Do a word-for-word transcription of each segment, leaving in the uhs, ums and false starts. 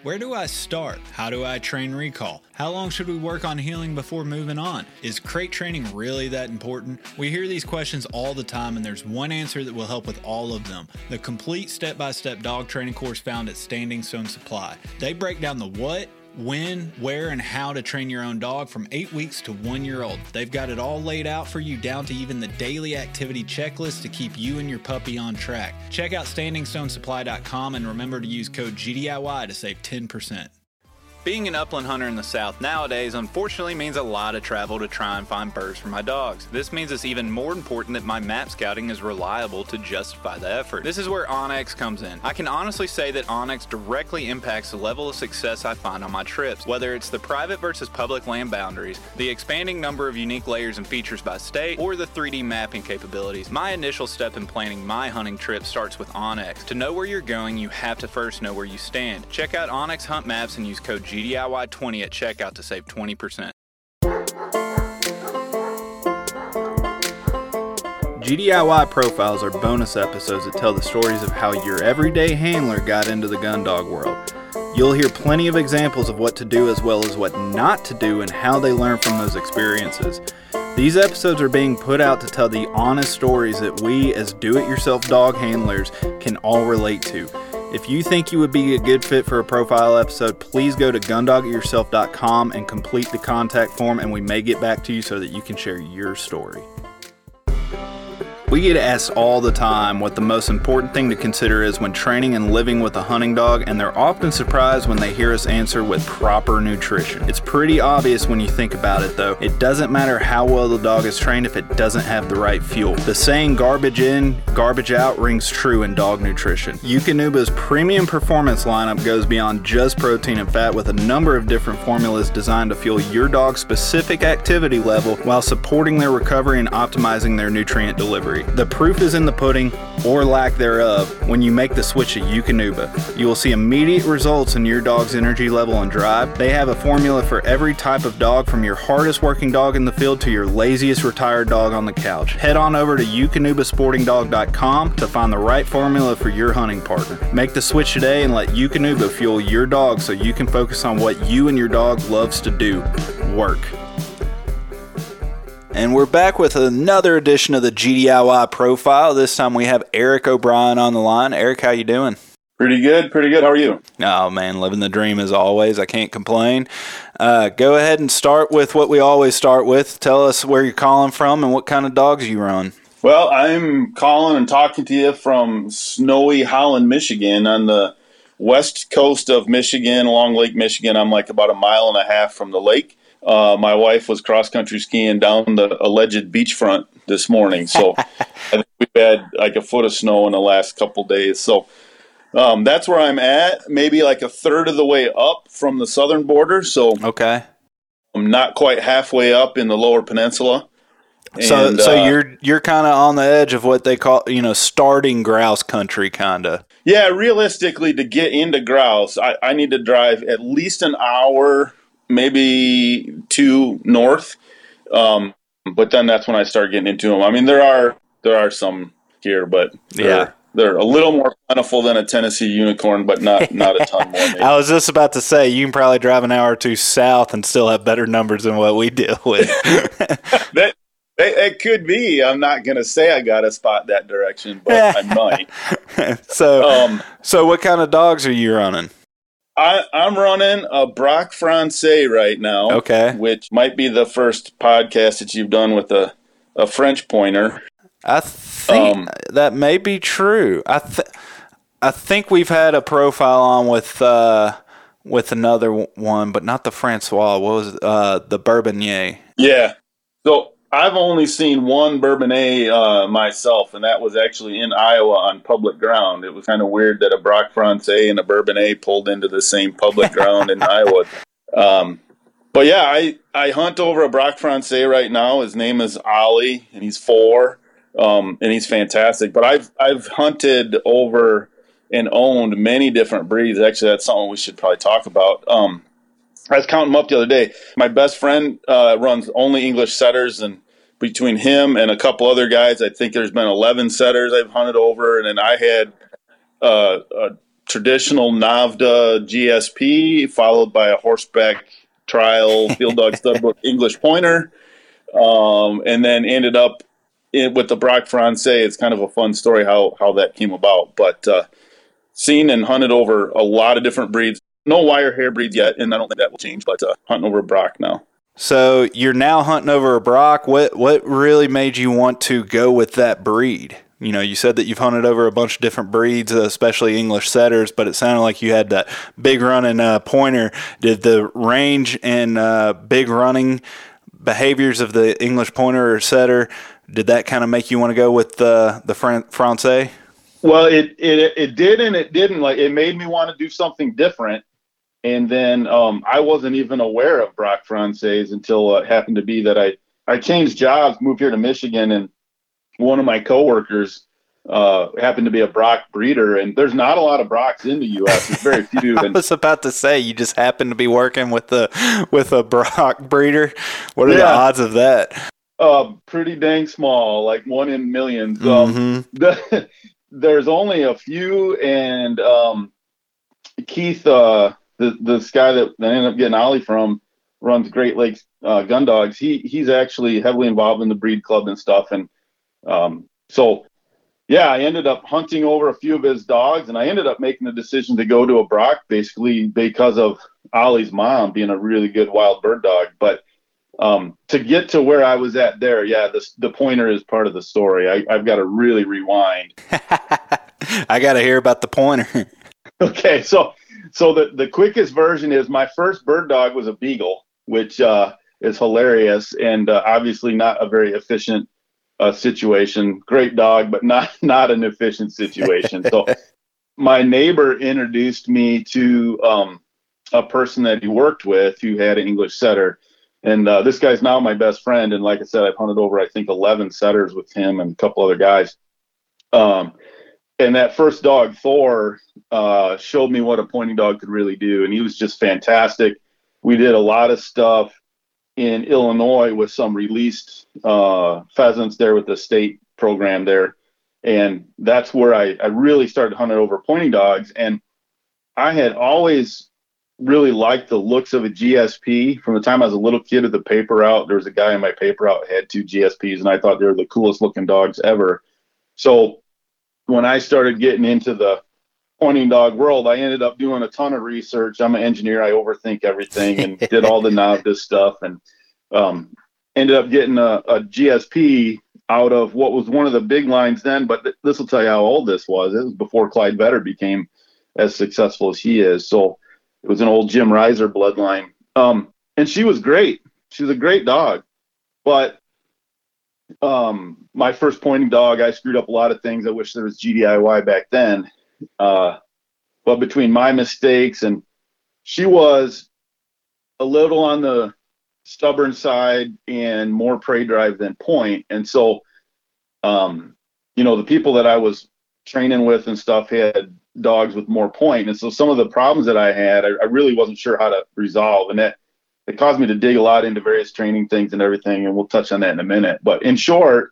Where do I start? How do I train recall? How long should we work on healing before moving on? Is crate training really that important? We hear these questions all the time, and there's one answer that will help with all of them. The complete step-by-step dog training course found at Standing Stone Supply. They break down the what, when, where, and how to train your own dog from eight weeks to one year old. They've got it all laid out for you down to even the daily activity checklist to keep you and your puppy on track. Check out standing stone supply dot com and remember to use code G D I Y to save ten percent. Being an upland hunter in the South nowadays unfortunately means a lot of travel to try and find birds for my dogs. This means it's even more important that my map scouting is reliable to justify the effort. This is where onX comes in. I can honestly say that onX directly impacts the level of success I find on my trips. Whether it's the private versus public land boundaries, the expanding number of unique layers and features by state, or the three D mapping capabilities, my initial step in planning my hunting trip starts with onX. To know where you're going, you have to first know where you stand. Check out onX Hunt Maps and use code G D I Y twenty at checkout to save twenty percent. G D I Y profiles are bonus episodes that tell the stories of how your everyday handler got into the gun dog world. You'll hear plenty of examples of what to do as well as what not to do and how they learn from those experiences. These episodes are being put out to tell the honest stories that we as do-it-yourself dog handlers can all relate to. If you think you would be a good fit for a profile episode, please go to gun dog it yourself dot com and complete the contact form, and we may get back to you so that you can share your story. We get asked all the time what the most important thing to consider is when training and living with a hunting dog, and they're often surprised when they hear us answer with proper nutrition. It's pretty obvious when you think about it though. It doesn't matter how well the dog is trained if it doesn't have the right fuel. The saying garbage in, garbage out rings true in dog nutrition. Eukanuba's premium performance lineup goes beyond just protein and fat with a number of different formulas designed to fuel your dog's specific activity level while supporting their recovery and optimizing their nutrient delivery. The proof is in the pudding, or lack thereof, when you make the switch to Eukanuba. You will see immediate results in your dog's energy level and drive. They have a formula for every type of dog, from your hardest working dog in the field to your laziest retired dog on the couch. Head on over to eukanuba sporting dog dot com to find the right formula for your hunting partner. Make the switch today and let Eukanuba fuel your dog so you can focus on what you and your dog loves to do, work. And we're back with another edition of the G D I Y Profile. This time we have Eric O'Brien on the line. Eric, how you doing? Pretty good, pretty good. How are you? Oh, man, living the dream as always. I can't complain. Uh, go ahead and start with what we always start with. Tell us where you're calling from and what kind of dogs you run. Well, I'm calling and talking to you from snowy Holland, Michigan, on the west coast of Michigan, along Lake Michigan. I'm like about a mile and a half from the lake. Uh, my wife was cross-country skiing down the alleged beachfront this morning, so I think we've had like a foot of snow in the last couple days. So um, that's where I'm at, maybe like a third of the way up from the southern border. So okay, I'm not quite halfway up in the lower peninsula. So, and, so uh, you're you're kind of on the edge of what they call, you know, starting grouse country, kind of. Yeah, realistically, to get into grouse, I, I need to drive at least an hour. Maybe two north, um, but then that's when I start getting into them. I mean, there are there are some here, but they're, yeah, they're a little more plentiful than a Tennessee unicorn, but not not a ton more. Maybe. I was just about to say, you can probably drive an hour or two south and still have better numbers than what we deal with. that, it could be. I'm not going to say I got a spot that direction, but I might. so, um, so what kind of dogs are you running? I, I'm running a Braque Francais right now, okay, which might be the first podcast that you've done with a, a French pointer. I think um, that may be true. I th- I think we've had a profile on with uh, with another one, but not the Francois. What was it? Uh, the Bourbonnais? Yeah. So I've only seen one Bourbonnais uh, myself, and that was actually in Iowa on public ground. It was kind of weird that a Braque Francais and a Bourbonnais pulled into the same public ground in Iowa. Um, but yeah, I, I hunt over a Braque Francais right now. His name is Ollie, and he's four, um, and he's fantastic. But I've I've hunted over and owned many different breeds. Actually, that's something we should probably talk about. Um, I was counting them up the other day. My best friend uh, runs only English setters, and between him and a couple other guys, I think there's been eleven setters I've hunted over. And then I had uh, a traditional NAVHDA G S P, followed by a horseback trial field dog studbook English pointer, um, and then ended up in, with the Braque Francais. It's kind of a fun story how how that came about. But uh, seen and hunted over a lot of different breeds. No wire hair breeds yet, and I don't think that will change. But uh, hunting over Braque now. So you're now hunting over a Braque. What what really made you want to go with that breed? You know, you said that you've hunted over a bunch of different breeds, especially English setters, but it sounded like you had that big running uh, pointer. Did the range and uh, big running behaviors of the English pointer or setter, did that kind of make you want to go with uh, the Fran- Francais? Well, it, it it did and it didn't. Like, it made me want to do something different. And then um, I wasn't even aware of Braque Francais until it happened to be that I, I changed jobs, moved here to Michigan, and one of my coworkers uh, happened to be a Braque breeder. And there's not a lot of Braques in the U S. There's very few. I was about to say, you just happen to be working with the with a Braque breeder. What are yeah. the odds of that? Uh, pretty dang small, like one in millions. Mm-hmm. Um, the, there's only a few, and um, Keith. Uh, The, this guy that I ended up getting Ollie from runs Great Lakes uh, Gun Dogs. He he's actually heavily involved in the breed club and stuff. And um, so, yeah, I ended up hunting over a few of his dogs, and I ended up making the decision to go to a Braque basically because of Ollie's mom being a really good wild bird dog. But um, to get to where I was at there, yeah, the the pointer is part of the story. I, I've got to really rewind. I got to hear about the pointer. Okay, so. So the, the quickest version is my first bird dog was a beagle, which uh, is hilarious and uh, obviously not a very efficient uh, situation. Great dog, but not not an efficient situation. So my neighbor introduced me to um, a person that he worked with who had an English setter. And uh, this guy's now my best friend. And like I said, I've hunted over, I think, eleven setters with him and a couple other guys. Um, and that first dog, Thor, uh, showed me what a pointing dog could really do. And he was just fantastic. We did a lot of stuff in Illinois with some released uh, pheasants there with the state program there. And that's where I, I really started hunting over pointing dogs. And I had always really liked the looks of a G S P. From the time I was a little kid at the paper route, there was a guy in my paper route that had two G S Ps, and I thought they were the coolest looking dogs ever. So when I started getting into the pointing dog world, I ended up doing a ton of research. I'm an engineer. I overthink everything and did all the NAVHDA stuff, and um, ended up getting a, a G S P out of what was one of the big lines then. But th- this will tell you how old this was. It was before Clyde Vetter became as successful as he is. So it was an old Jim Reiser bloodline. Um, and she was great. She was a great dog. But um, my first pointing dog, I screwed up a lot of things. I wish there was G D I Y back then. Uh, but between my mistakes, and she was a little on the stubborn side and more prey drive than point. And so, um, you know, the people that I was training with and stuff had dogs with more point. And so some of the problems that I had, I, I really wasn't sure how to resolve. And that it caused me to dig a lot into various training things and everything. And we'll touch on that in a minute. But in short,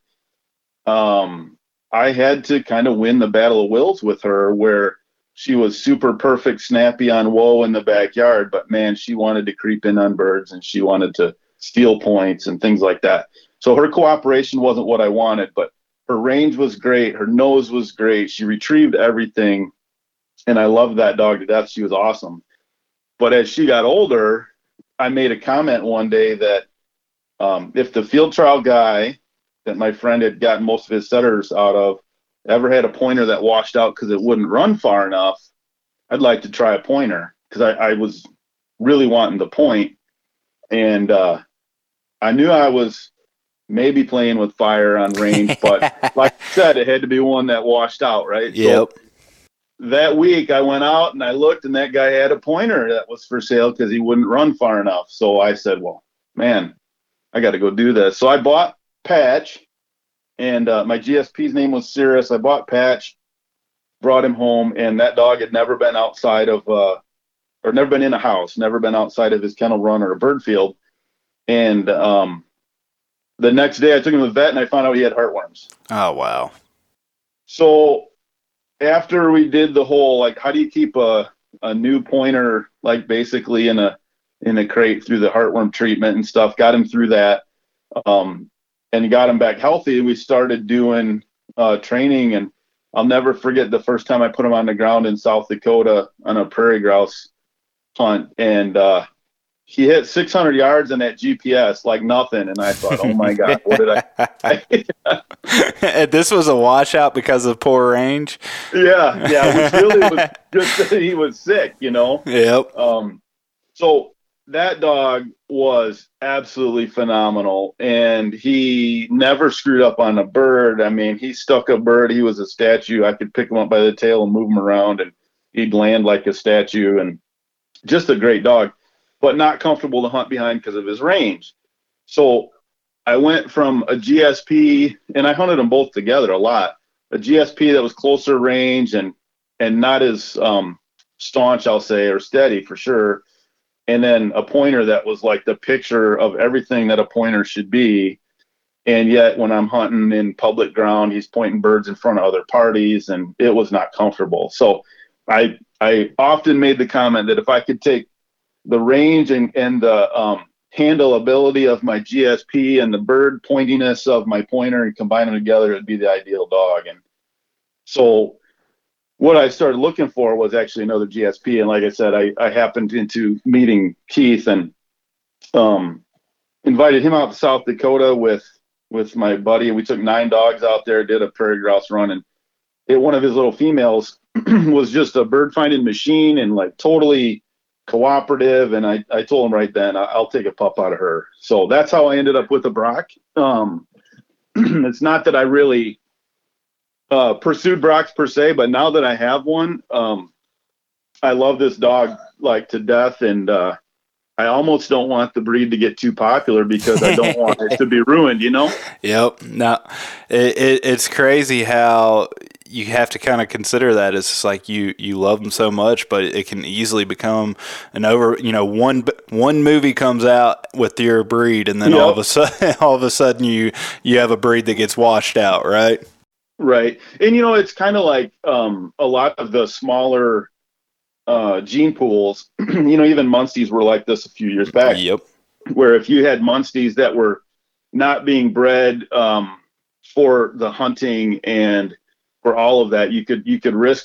um, I had to kind of win the battle of wills with her, where she was super perfect, snappy on whoa in the backyard. But man, she wanted to creep in on birds and she wanted to steal points and things like that. So her cooperation wasn't what I wanted, but her range was great. Her nose was great. She retrieved everything. And I loved that dog to death. She was awesome. But as she got older, I made a comment one day that um, if the field trial guy that my friend had gotten most of his setters out of ever had a pointer that washed out because it wouldn't run far enough, I'd like to try a pointer, because I, I was really wanting the point. And uh, I knew I was maybe playing with fire on range, but like I said, it had to be one that washed out, right? Yep. So that week I went out and I looked, and that guy had a pointer that was for sale because he wouldn't run far enough. So I said, well, man, I got to go do this. So I bought Patch, and uh, my G S P's name was Cirrus. I bought Patch, brought him home, and that dog had never been outside of, uh, or never been in a house, never been outside of his kennel run or a bird field. And um, the next day I took him to the vet, and I found out he had heartworms. Oh, wow. So after we did the whole, like, how do you keep a, a new pointer, like basically in a, in a crate through the heartworm treatment and stuff, got him through that. Um, and got him back healthy. We started doing uh, training, and I'll never forget the first time I put him on the ground in South Dakota on a prairie grouse hunt. And uh, he hit six hundred yards in that G P S like nothing. And I thought, oh my God, what did I? And this was a washout because of poor range. Yeah. Yeah. Which really was just that he was sick, you know? Yep. Um, so that dog was absolutely phenomenal, and he never screwed up on a bird. I mean, he stuck a bird. He was a statue. I could pick him up by the tail and move him around, and he'd land like a statue, and just a great dog, but not comfortable to hunt behind because of his range. So I went from a G S P, and I hunted them both together a lot, a G S P that was closer range and, and not as um, staunch, I'll say, or steady for sure. And then a pointer that was like the picture of everything that a pointer should be. And yet when I'm hunting in public ground, he's pointing birds in front of other parties, and it was not comfortable. So I I often made the comment that if I could take the range and, and the um, handle ability of my G S P and the bird pointiness of my pointer and combine them together, it'd be the ideal dog. And so what I started looking for was actually another G S P. And like I said, I, I happened into meeting Keith and um, invited him out to South Dakota with, with my buddy. We took nine dogs out there, did a prairie grouse run, and it, one of his little females was just a bird finding machine and like totally cooperative. And I, I told him right then, I'll take a pup out of her. So that's how I ended up with a Brock. Um, it's not that I really Uh, pursued Brocks per se, but now that I have one, um, I love this dog like to death, and uh, I almost don't want the breed to get too popular because I don't want it to be ruined, you know? Yep. No, it, it, it's crazy how you have to kind of consider that. It's just like you, you love them so much, but it can easily become an over, you know, one, one movie comes out with your breed, and then yep. all of a sudden, all of a sudden you, you have a breed that gets washed out, right? Right. And, you know, it's kind of like um, a lot of the smaller uh, gene pools, you know, even Munsties were like this a few years back. Yep. Where if you had Munsties that were not being bred um, for the hunting and for all of that, you could you could risk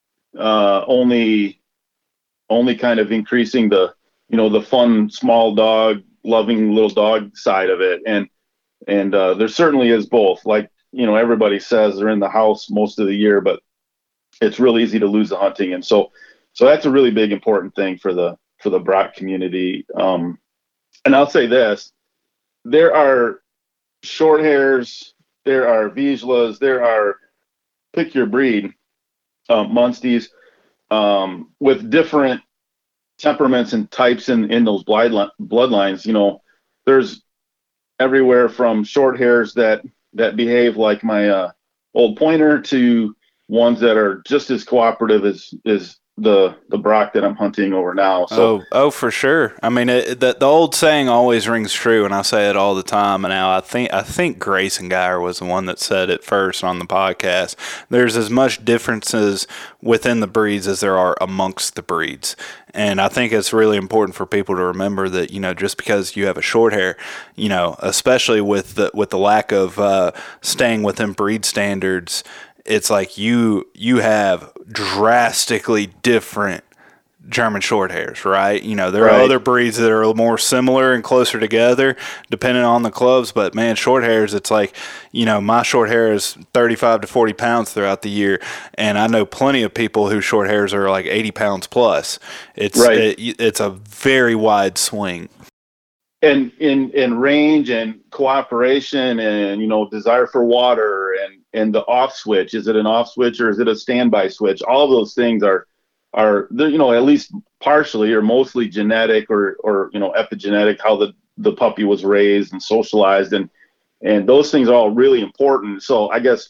uh, only only kind of increasing the, you know, the fun, small dog, loving little dog side of it. And, and uh, there certainly is both. Like, you know, everybody says they're in the house most of the year, but it's real easy to lose the hunting. And so, so that's a really big, important thing for the, for the Brock community. Um, and I'll say this, there are short hairs, there are Vizslas, there are pick your breed, um, Munsties, um, with different temperaments and types in, in those bloodlines. You know, there's everywhere from short hairs that, that behave like my uh, old pointer to ones that are just as cooperative as, as the, the Brock that I'm hunting over now. So, oh, oh, for sure. I mean, it, the, the old saying always rings true, and I say it all the time. And now I think, I think Grayson Geyer was the one that said it first on the podcast. There's as much differences within the breeds as there are amongst the breeds. And I think it's really important for people to remember that, you know, just because you have a short hair, you know, especially with the, with the lack of uh, staying within breed standards, it's like you you have drastically different German short hairs, right? You know, there right. are other breeds that are more similar and closer together depending on the clubs, but man, short hairs, it's like, you know, my short hair is thirty-five to forty pounds throughout the year, and I know plenty of people whose short hairs are like eighty pounds plus. It's right. it, it's a very wide swing. And in, in range and cooperation and, you know, desire for water and, and the off switch, is it an off switch or is it a standby switch? All of those things are, are, you know, at least partially or mostly genetic or, or, you know, epigenetic, how the, the puppy was raised and socialized. And, and those things are all really important. So I guess,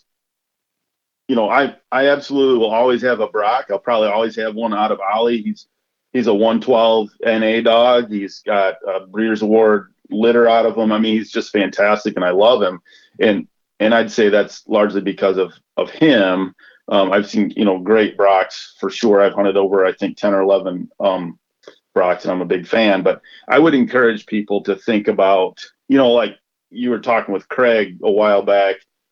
you know, I, I absolutely will always have a Brock. I'll probably always have one out of Ollie. He's, He's a one twelve N A dog. He's got a Breeders' Award litter out of him. I mean, he's just fantastic, and I love him. And and I'd say that's largely because of of him. Um, I've seen, you know, great Brocks for sure. I've hunted over, I think, ten or eleven um, Brocks, and I'm a big fan. But I would encourage people to think about, you know, like you were talking with Craig a while back.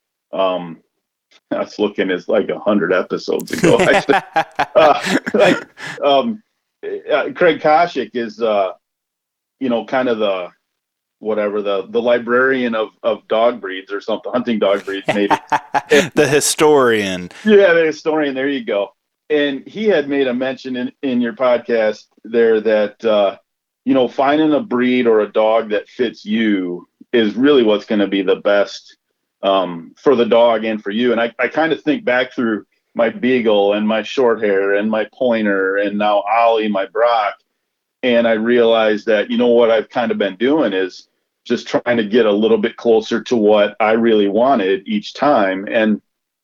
Um, I was looking as like a hundred episodes ago. Actually, uh, like um, uh, Craig Koshik is, uh, you know, kind of the whatever the the librarian of of dog breeds or something, hunting dog breeds maybe. The historian. Yeah, the historian. There you go. And he had made a mention in in your podcast there that uh, you know, finding a breed or a dog that fits you is really what's going to be the best um, for the dog and for you. And I, I kind of think back through my Beagle and my short hair and my Pointer and now Ollie, my Brock. And I realized that, you know, what I've kind of been doing is just trying to get a little bit closer to what I really wanted each time. And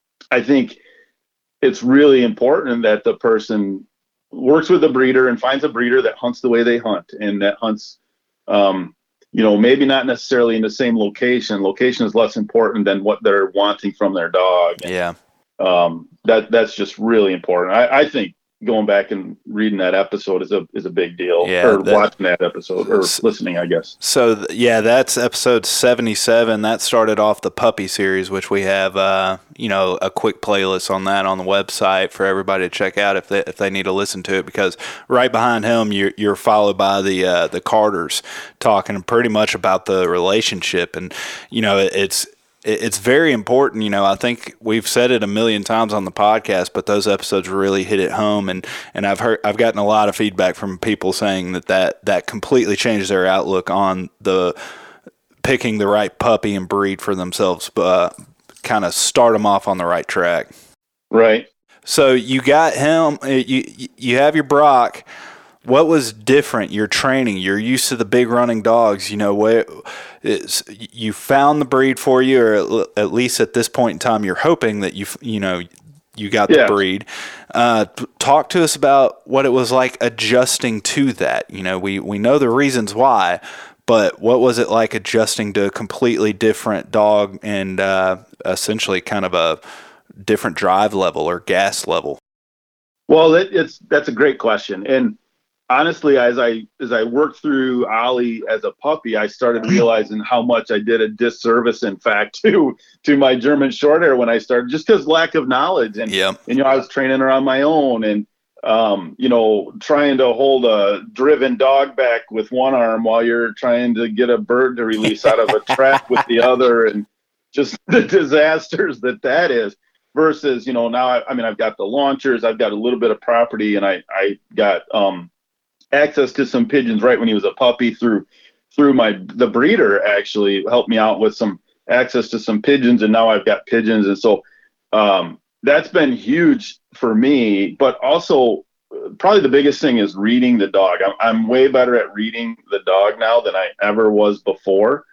I think it's really important that the person works with a breeder and finds a breeder that hunts the way they hunt and that hunts, um, you know, maybe not necessarily in the same location. Location is less important than what they're wanting from their dog. And, yeah. Um, that that's just really important. I, I think going back and reading that episode is a is a big deal. Yeah, or that, watching that episode or listening, I guess. So yeah, that's episode seventy-seven. That started off the puppy series, which we have, uh, you know, a quick playlist on that on the website for everybody to check out if they if they need to listen to it. Because right behind him, you're you're followed by the uh, the Carters talking pretty much about the relationship, and you know, it, it's. It's very important, you know. I think we've said it a million times on the podcast, but those episodes really hit it home, and, and I've heard I've gotten a lot of feedback from people saying that, that that completely changed their outlook on the picking the right puppy and breed for themselves, but kind of start them off on the right track. Right. So you got him. You you have your Brock. What was different? Your training. You're used to the big running dogs. You know, where it's, you found the breed for you, or at least at this point in time, you're hoping that you you know you got yeah. the breed. Uh, talk to us about what it was like adjusting to that. You know, we we know the reasons why, but what was it like adjusting to a completely different dog and uh, essentially kind of a different drive level or gas level? Well, it, it's that's a great question. And honestly, as I as I worked through Ollie as a puppy, I started realizing how much I did a disservice, in fact, to to my German Shorthair when I started, just because lack of knowledge. And, yeah. and, you know, I was training her on my own and, um, you know, trying to hold a driven dog back with one arm while you're trying to get a bird to release out of a trap with the other, and just the disasters that that is. Versus, you know, now, I, I mean, I've got the launchers, I've got a little bit of property, and I, I got um, access to some pigeons right when he was a puppy through through my, the breeder actually helped me out with some access to some pigeons, and now I've got pigeons. And so um, that's been huge for me, but also probably the biggest thing is reading the dog. I'm, I'm way better at reading the dog now than I ever was before.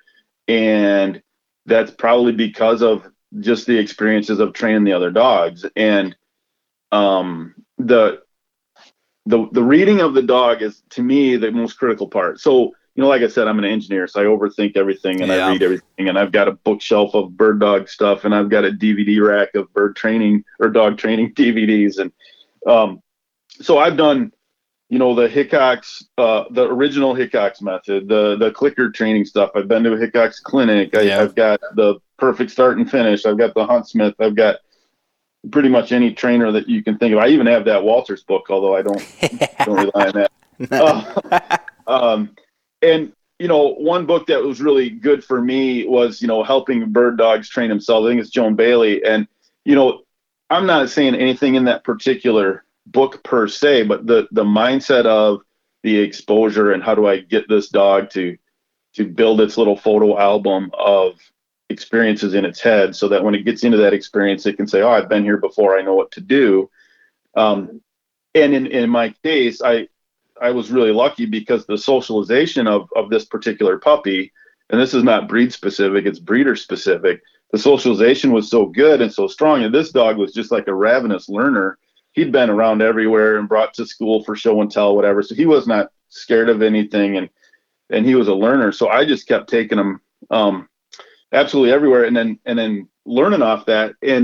And that's probably because of just the experiences of training the other dogs. And um, the, the, the reading of the dog is, to me, the most critical part. So, you know, like I said, I'm an engineer, so I overthink everything and yeah. I read everything, and I've got a bookshelf of bird dog stuff, and I've got a D V D rack of bird training or dog training D V Ds. And um, so I've done, you know, the Hickox, uh, the original Hickox method, the the clicker training stuff. I've been to a Hickox clinic. I, yeah. I've got the perfect start and finish. I've got the Huntsmith. I've got pretty much any trainer that you can think of. I even have that Walters book, although I don't don't rely on that. Uh, um, and you know, one book that was really good for me was, you know, helping bird dogs train themselves. I think it's Joan Bailey. And you know, I'm not saying anything in that particular book per se, but the the mindset of the exposure and how do I get this dog to to build its little photo album of experiences in its head, so that when it gets into that experience, it can say, oh, I've been here before, I know what to do. Um, and in, in my case, I I was really lucky because the socialization of, of this particular puppy, and this is not breed specific, it's breeder specific, the socialization was so good and so strong. And this dog was just like a ravenous learner. He'd been around everywhere and brought to school for show and tell, whatever. So he was not scared of anything, and and he was a learner. So I just kept taking him um, absolutely everywhere, and then and then learning off that. And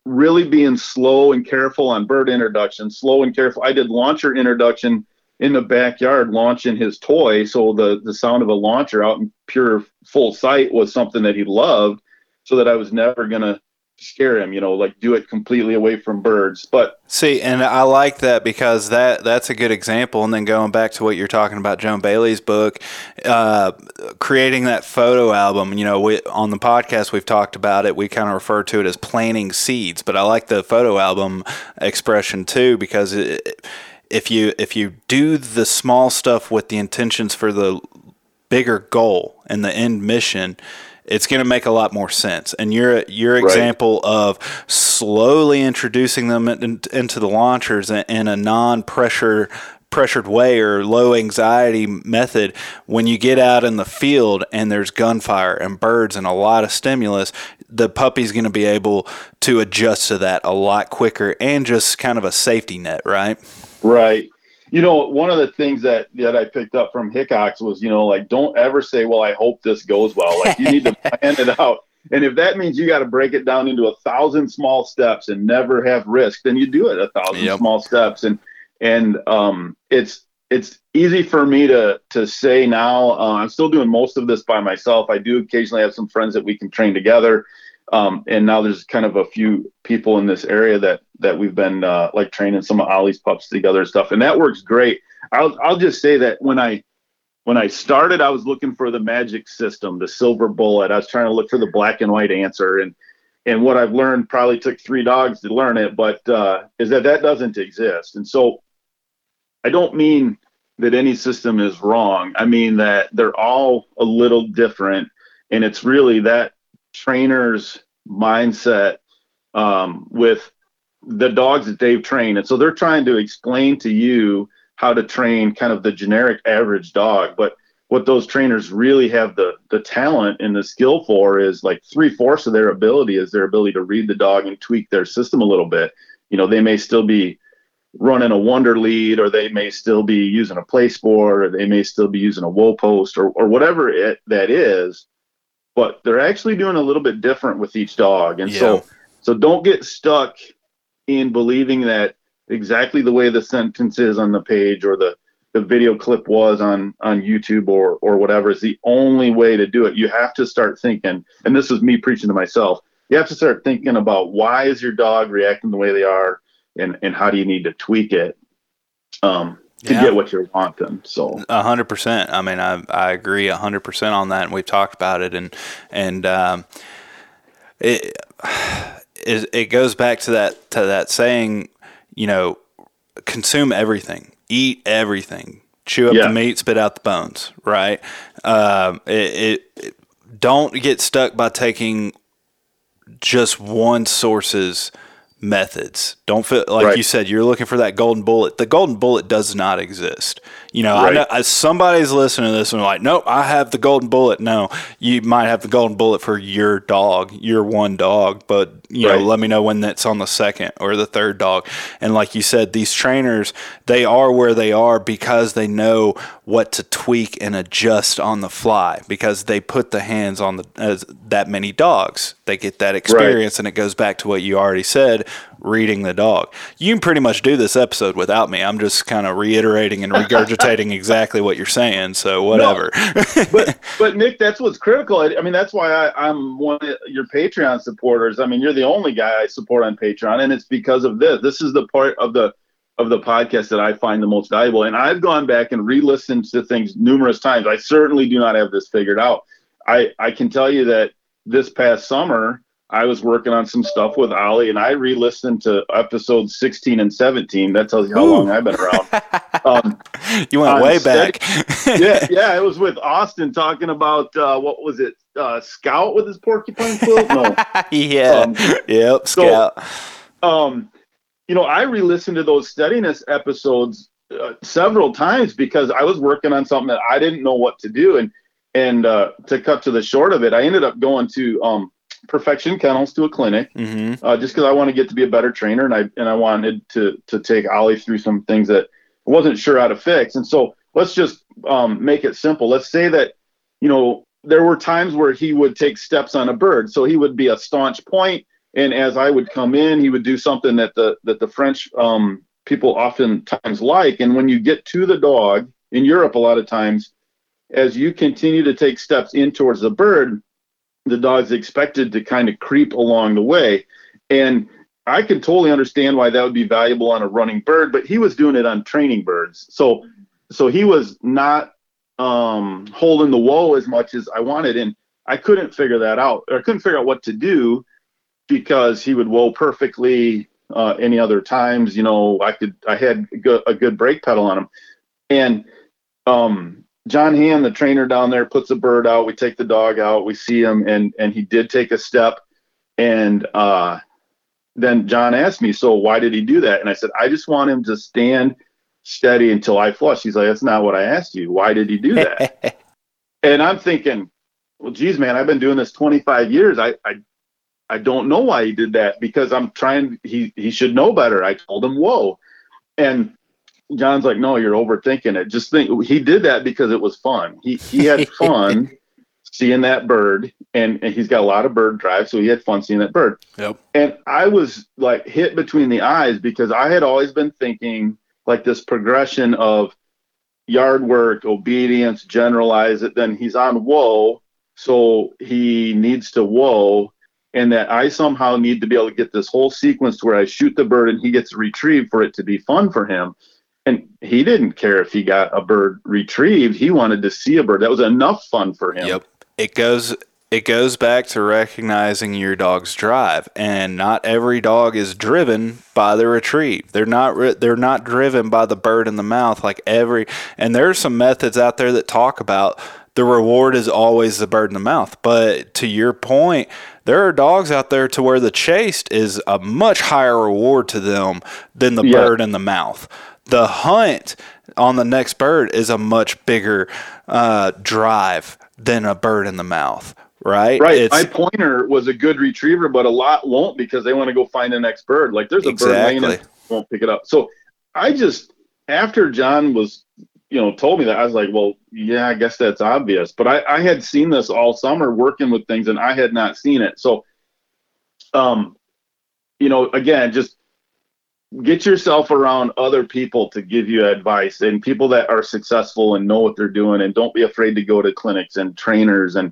really being slow and careful on bird introduction, slow and careful. I did launcher introduction in the backyard, launching his toy. So the, the sound of a launcher out in pure full sight was something that he loved, so that I was never going to scare him, you know, like do it completely away from birds. But see, and I like that because that that's a good example. And then going back to what you're talking about, Joan Bailey's book, uh, creating that photo album, you know, we, on the podcast, we've talked about it. We kind of refer to it as planting seeds, but I like the photo album expression too, because it, if you, if you do the small stuff with the intentions for the bigger goal and the end mission, it's going to make a lot more sense. And your your Right. example of slowly introducing them in, into the launchers in, in a non-pressure pressured way or low anxiety method, when you get out in the field and there's gunfire and birds and a lot of stimulus, the puppy's going to be able to adjust to that a lot quicker, and just kind of a safety net, right? Right. You know, one of the things that, that I picked up from Hickox was, you know, like, don't ever say, well, I hope this goes well. Like, you need to plan it out. And if that means you got to break it down into a thousand small steps and never have risk, then you do it a thousand Yep. small steps. And, and um, it's, it's easy for me to, to say now, uh, I'm still doing most of this by myself. I do occasionally have some friends that we can train together. Um, and now there's kind of a few people in this area that, that we've been uh, like training some of Ollie's pups together and stuff. And that works great. I'll, I'll just say that when I, when I started, I was looking for the magic system, the silver bullet. I was trying to look for the black and white answer. And, and what I've learned, probably took three dogs to learn it, but uh, is that that doesn't exist. And so I don't mean that any system is wrong. I mean that they're all a little different, and it's really that trainer's mindset um, with the dogs that they've trained. And so they're trying to explain to you how to train kind of the generic average dog. But what those trainers really have the the talent and the skill for is like three-fourths of their ability is their ability to read the dog and tweak their system a little bit. You know, they may still be running a wonder lead, or they may still be using a play sport, or they may still be using a woe post, or, or whatever it that is. But they're actually doing a little bit different with each dog. And Yeah. so, so don't get stuck in believing that exactly the way the sentence is on the page or the, the video clip was on, on YouTube or, or whatever is the only way to do it. You have to start thinking, and this is me preaching to myself, you have to start thinking about why is your dog reacting the way they are, and, and how do you need to tweak it um, to Yeah. get what you're wanting. So A hundred percent. I mean, I I agree a hundred percent on that, and we've talked about it, and and um, it it it goes back to that to that saying, you know, consume everything, eat everything, chew up Yeah. the meat, spit out the bones, right? Um, it, it, it don't get stuck by taking just one source's methods. Don't feel like Right. you said you're looking for that golden bullet. The golden bullet does not exist. You know, I Right. know I, somebody's listening to this and like, nope, I have the golden bullet. No, you might have the golden bullet for your dog, your one dog, but you Right. know, let me know when that's on the second or the third dog. And like you said, these trainers, they are where they are because they know what to tweak and adjust on the fly, because they put the hands on the as that many dogs. They get that experience, and it goes back to what you already said, reading the dog. You can pretty much do this episode without me. I'm just kind of reiterating and regurgitating exactly what you're saying. So whatever. but but Nick, that's what's critical. I, I mean, that's why I, I'm one of your Patreon supporters. I mean, you're the only guy I support on Patreon, and it's because of this. This is the part of the of the podcast that I find the most valuable. And I've gone back and re-listened to things numerous times. I certainly do not have this figured out. I I can tell you that this past summer I was working on some stuff with Ollie, and I re-listened to episodes sixteen and seventeen. That tells you how Ooh. long I've been around. Um, You went on way steady- back. yeah, yeah, it was with Austin talking about uh, what was it, uh, Scout with his porcupine quilt? No, yeah. Um, yep. so- Scout. um, you know, I re-listened to those steadiness episodes uh, several times because I was working on something that I didn't know what to do, and and uh, to cut to the short of it, I ended up going to um, Perfection Kennels to a clinic. Mm-hmm. Uh, just because I want to get to be a better trainer, and I and I wanted to to take Ollie through some things that I wasn't sure how to fix. And so let's just um, make it simple. Let's say that, you know, there were times where he would take steps on a bird. So he would be a staunch point, And as I would come in, he would do something that the that the French um, people oftentimes like. And when you get to the dog in Europe, a lot of times, as you continue to take steps in towards the bird, the dog's expected to kind of creep along the way. And I can totally understand why that would be valuable on a running bird, but he was doing it on training birds. So, so he was not um, holding the whoa as much as I wanted. And I couldn't figure that out. Or I couldn't figure out what to do because he would whoa perfectly uh, any other times. You know, I could, I had a good, a good brake pedal on him. And um, John Hand, the trainer down there, puts a bird out. We take the dog out. We see him, and and he did take a step. And uh, then John asked me, so why did he do that? And I said, I just want him to stand steady until I flush. He's like, that's not what I asked you. Why did he do that? And I'm thinking, well, geez, man, I've been doing this twenty-five years. I, I I don't know why he did that, because I'm trying, he, he should know better. I told him, whoa. And John's like, no, you're overthinking it. Just think, he did that because it was fun. He he had fun seeing that bird, and, and he's got a lot of bird drive, so he had fun seeing that bird. Yep. And I was like hit between the eyes, because I had always been thinking like this progression of yard work, obedience, generalize it. Then he's on whoa, so he needs to whoa, and that I somehow need to be able to get this whole sequence to where I shoot the bird and he gets retrieved for it to be fun for him. And he didn't care if he got a bird retrieved. He wanted to see a bird. That was enough fun for him. Yep. It goes it goes back to recognizing your dog's drive, and not every dog is driven by the retrieve. They're not they're not driven by the bird in the mouth like every and there's some methods out there that talk about the reward is always the bird in the mouth. But to your point, there are dogs out there to where the chased is a much higher reward to them than the Yeah. bird in the mouth. The hunt on the next bird is a much bigger uh, drive than a bird in the mouth, right? Right. It's, My pointer was a good retriever, but a lot won't, because they want to go find the next bird. Like there's a Exactly. bird laying and won't pick it up. So I just, after John was, you know, told me that, I was like, well, yeah, I guess that's obvious. But I, I had seen this all summer working with things, and I had not seen it. So, um, you know, again, just get yourself around other people to give you advice, and people that are successful and know what they're doing, and don't be afraid to go to clinics and trainers. And,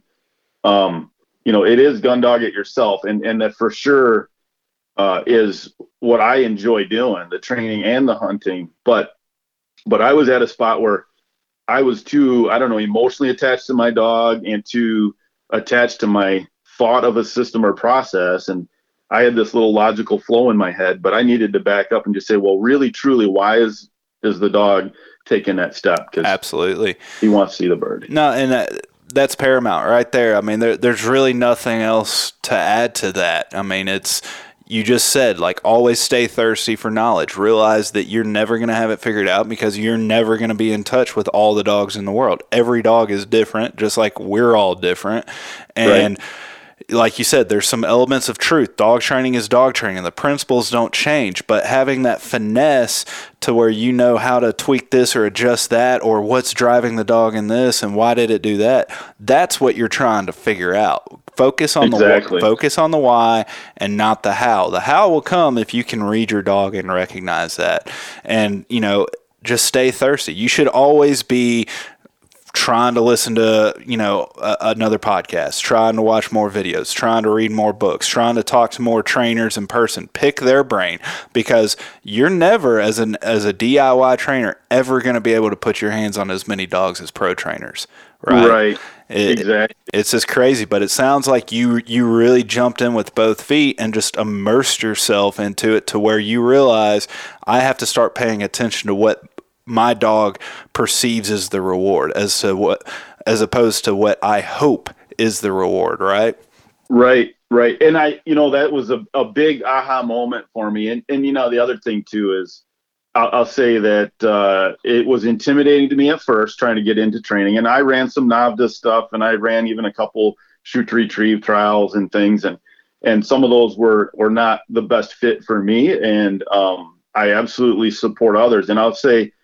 um, you know, it is gun dog it yourself. And, and that for sure uh, is what I enjoy doing, the training and the hunting. But, but I was at a spot where I was too, I don't know, emotionally attached to my dog and too attached to my thought of a system or process. And I had this little logical flow in my head, but I needed to back up and just say, well, really, truly, why is, is the dog taking that step? Because absolutely. he wants to see the bird. No, and that, that's paramount right there. I mean, there, there's really nothing else to add to that. I mean, it's, you just said, like, always stay thirsty for knowledge. Realize that you're never going to have it figured out, because you're never going to be in touch with all the dogs in the world. Every dog is different, just like we're all different. And right. Like you said, there's some elements of truth. Dog training is dog training. The principles don't change, but having that finesse to where you know how to tweak this or adjust that, or what's driving the dog in this and why did it do that, that's what you're trying to figure out. Focus on exactly. the focus on the why and not the how. The how will come if you can read your dog and recognize that. And, you know, just stay thirsty. You should always be trying to listen to, you know, uh, another podcast, trying to watch more videos, trying to read more books, trying to talk to more trainers in person, pick their brain, because you're never, as an as a D I Y trainer, ever going to be able to put your hands on as many dogs as pro trainers, right? Right. It, exactly. It's just crazy, but it sounds like you you really jumped in with both feet and just immersed yourself into it to where you realize, I have to start paying attention to what my dog perceives as the reward, as to what, as opposed to what I hope is the reward, right? Right, right. And I, you know, that was a, a big aha moment for me. And, and, you know, the other thing too is I'll, I'll say that uh, it was intimidating to me at first trying to get into training. And I ran some NAVHDA stuff, and I ran even a couple shoot to retrieve trials and things. And, and some of those were, were not the best fit for me. And um, I absolutely support others. And I'll say,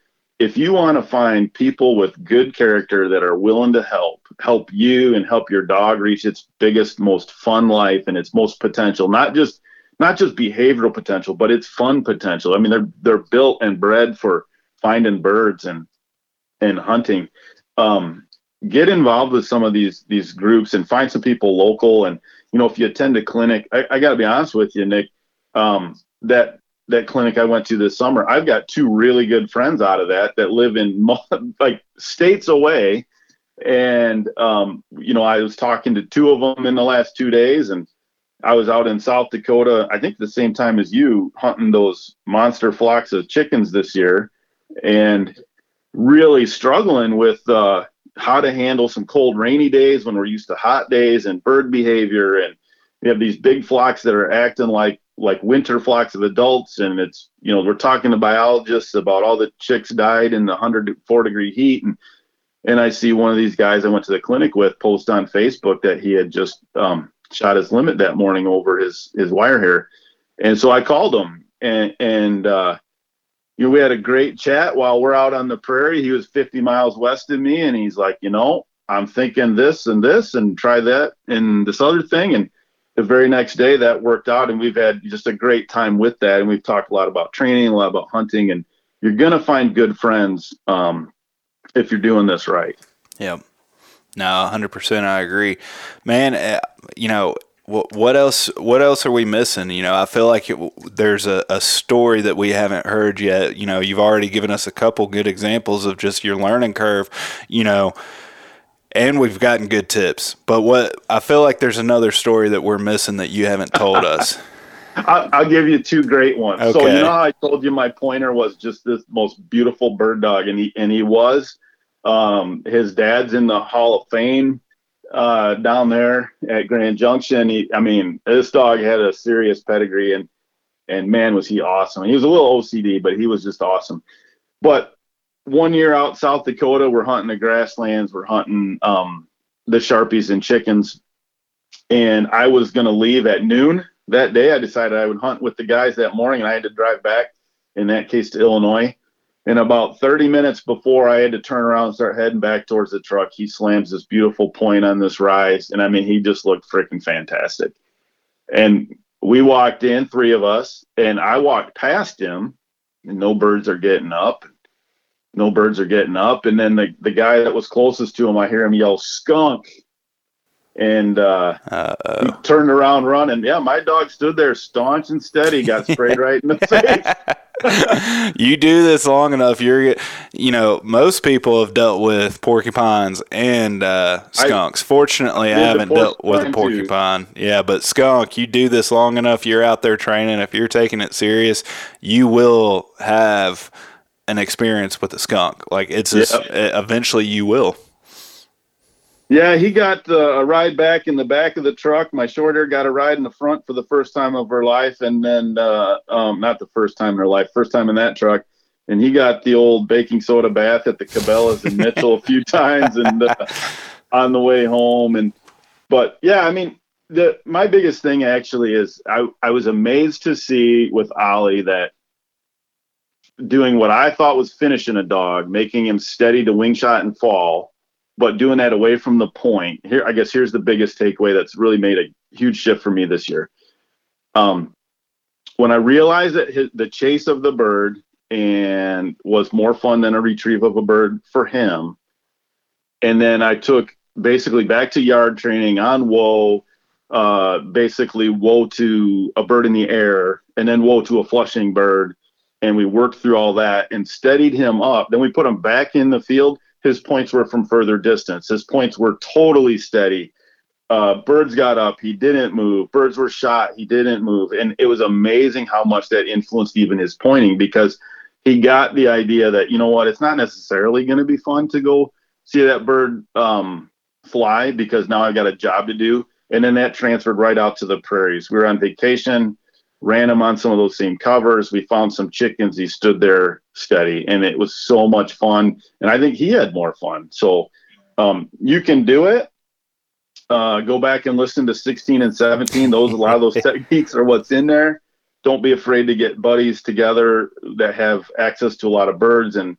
if you want to find people with good character that are willing to help, help you and help your dog reach its biggest, most fun life and its most potential, not just not just behavioral potential, but its fun potential. I mean, they're they're built and bred for finding birds and and hunting. Um, get involved with some of these these groups and find some people local. And you know, if you attend a clinic, I, I got to be honest with you, Nick, um, that that clinic I went to this summer, I've got two really good friends out of that that live in like states away. And, um, you know, I was talking to two of them in the last two days and I was out in South Dakota, I think the same time as you, hunting those monster flocks of chickens this year and really struggling with uh, how to handle some cold, rainy days when we're used to hot days and bird behavior. And we have these big flocks that are acting like like winter flocks of adults. And it's, you know, we're talking to biologists about all the chicks died in the one hundred four degree heat. And, and I see one of these guys I went to the clinic with post on Facebook that he had just um, shot his limit that morning over his, his wire hair. And so I called him and, and, uh, you know, we had a great chat while we're out on the prairie. He was fifty miles west of me. And he's like, you know, I'm thinking this and this and try that and this other thing. And the very next day that worked out, and we've had just a great time with that. And we've talked a lot about training, a lot about hunting, and you're going to find good friends um, if you're doing this right. Yeah. No, one hundred percent I agree. Man, uh, you know, what, what else What else are we missing? You know, I feel like it, there's a, a story that we haven't heard yet. You know, you've already given us a couple good examples of just your learning curve, you know, and we've gotten good tips. But what I feel like there's another story that we're missing that you haven't told us. I'll, I'll give you two great ones. Okay. So you know how I told you my pointer was just this most beautiful bird dog, and he and he was. Um, his dad's in the Hall of Fame uh, down there at Grand Junction. He, I mean, this dog had a serious pedigree, and and man, was he awesome. He was a little O C D, but he was just awesome. But one year out South Dakota, we're hunting the grasslands, we're hunting um, the Sharpies and chickens. And I was going to leave at noon that day. I decided I would hunt with the guys that morning, and I had to drive back, in that case, to Illinois. And about thirty minutes before I had to turn around and start heading back towards the truck, he slams this beautiful point on this rise. And I mean, he just looked freaking fantastic. And we walked in, three of us, and I walked past him, and no birds are getting up. No birds are getting up. And then the, the guy that was closest to him, I hear him yell, "Skunk." And uh, he turned around running. Yeah, my dog stood there staunch and steady, got sprayed right in the face. You do this long enough, you're, you know, most people have dealt with porcupines and uh, skunks. I, Fortunately, I haven't dealt with a porcupine. Too. Yeah, but skunk, you do this long enough, you're out there training. If you're taking it serious, you will have an experience with a skunk. Like it's just, yep. Eventually you will. Yeah, he got uh, a ride back in the back of the truck. My short hair got a ride in the front for the first time of her life. And then, uh, um, not the first time in her life, first time in that truck. And he got the old baking soda bath at the Cabela's in Mitchell a few times and uh, on the way home. And, but yeah, I mean, the, my biggest thing actually is I, I was amazed to see with Ollie that doing what I thought was finishing a dog, making him steady to wing shot and fall, but doing that away from the point. Here, I guess here's the biggest takeaway that's really made a huge shift for me this year. Um, when I realized that his, the chase of the bird and was more fun than a retrieve of a bird for him, and then I took basically back to yard training on whoa, uh, basically whoa to a bird in the air, and then whoa to a flushing bird, and we worked through all that and steadied him up. Then we put him back in the field. His points were from further distance. His points were totally steady. Uh, birds got up. He didn't move. Birds were shot. He didn't move. And it was amazing how much that influenced even his pointing, because he got the idea that, you know what, it's not necessarily going to be fun to go see that bird um, fly, because now I've got a job to do. And then that transferred right out to the prairies. We were on vacation, ran him on some of those same covers. We found some chickens. He stood there steady, and it was so much fun. And I think he had more fun. So um, you can do it. Uh, go back and listen to sixteen and seventeen. Those, a lot of those techniques are what's in there. Don't be afraid to get buddies together that have access to a lot of birds, and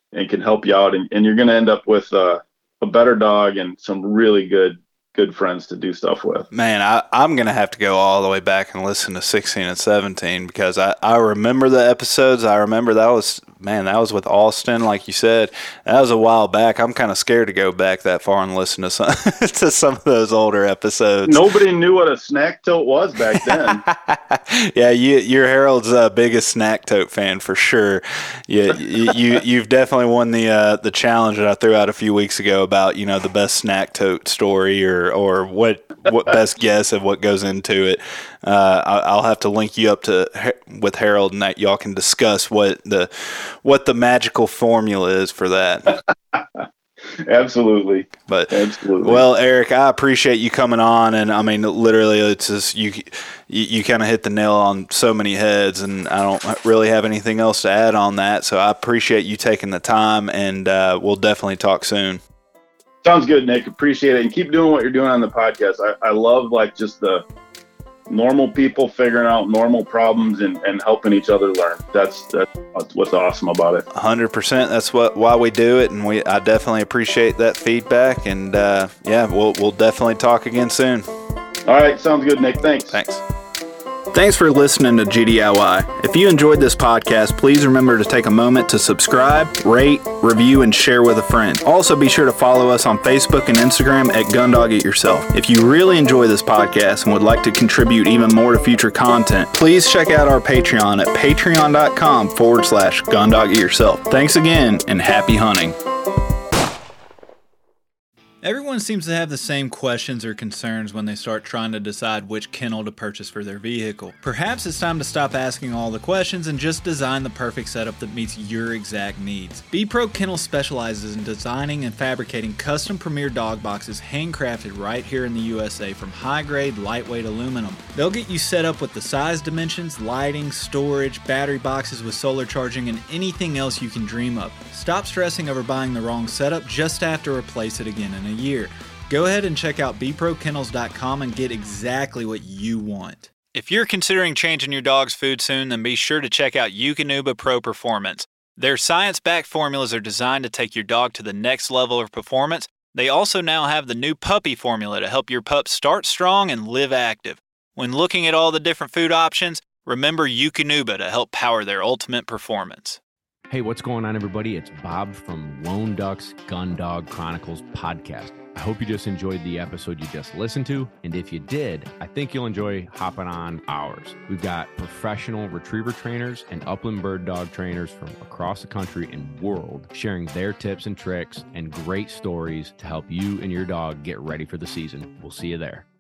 and can help you out. And, and you're going to end up with uh, a better dog and some really good, good friends to do stuff with. Man, I, I'm going to have to go all the way back and listen to sixteen and seventeen because I, I remember the episodes. I remember that was, man, that was with Austin, like you said. That was a while back. I'm kind of scared to go back that far and listen to some, to some of those older episodes. Nobody knew what a snack tote was back then. Yeah, you, you're Harold's uh, biggest snack tote fan for sure. Yeah, you, you you've definitely won the uh, the challenge that I threw out a few weeks ago about, you know, the best snack tote story or or what what best guess of what goes into it. Uh, I'll have to link you up to with Harold, and that y'all can discuss what the what the magical formula is for that. Absolutely. But absolutely. Well, Eric, I appreciate you coming on, and I mean, literally, it's just you. You, you kind of hit the nail on so many heads, and I don't really have anything else to add on that. So I appreciate you taking the time, and uh, we'll definitely talk soon. Sounds good, Nick. Appreciate it, and keep doing what you're doing on the podcast. I, I love like just the normal people figuring out normal problems and, and helping each other learn. That's that's what's awesome about it. one hundred percent. That's what why we do it, and we I definitely appreciate that feedback. And uh, yeah, we'll we'll definitely talk again soon. All right, sounds good, Nick. Thanks. Thanks. Thanks for listening to G D I Y. If you enjoyed this podcast, please remember to take a moment to subscribe, rate, review, and share with a friend. Also, be sure to follow us on Facebook and Instagram at Gundog It Yourself. If you really enjoy this podcast and would like to contribute even more to future content, please check out our Patreon at patreon.com forward slash Gundog It Yourself. Thanks again, and happy hunting. Everyone seems to have the same questions or concerns when they start trying to decide which kennel to purchase for their vehicle. Perhaps it's time to stop asking all the questions and just design the perfect setup that meets your exact needs. B-Pro Kennel specializes in designing and fabricating custom Premier dog boxes handcrafted right here in the U S A from high-grade, lightweight aluminum. They'll get you set up with the size dimensions, lighting, storage, battery boxes with solar charging, and anything else you can dream of. Stop stressing over buying the wrong setup just to have to replace it again in a year. Go ahead and check out b pro kennels dot com and get exactly what you want. If you're considering changing your dog's food soon, then be sure to check out Eukanuba Pro Performance. Their science-backed formulas are designed to take your dog to the next level of performance. They also now have the new puppy formula to help your pup start strong and live active. When looking at all the different food options, remember Eukanuba to help power their ultimate performance. Hey, what's going on, everybody? It's Bob from Lone Ducks Gun Dog Chronicles podcast. I hope you just enjoyed the episode you just listened to. And if you did, I think you'll enjoy hopping on ours. We've got professional retriever trainers and upland bird dog trainers from across the country and world sharing their tips and tricks and great stories to help you and your dog get ready for the season. We'll see you there.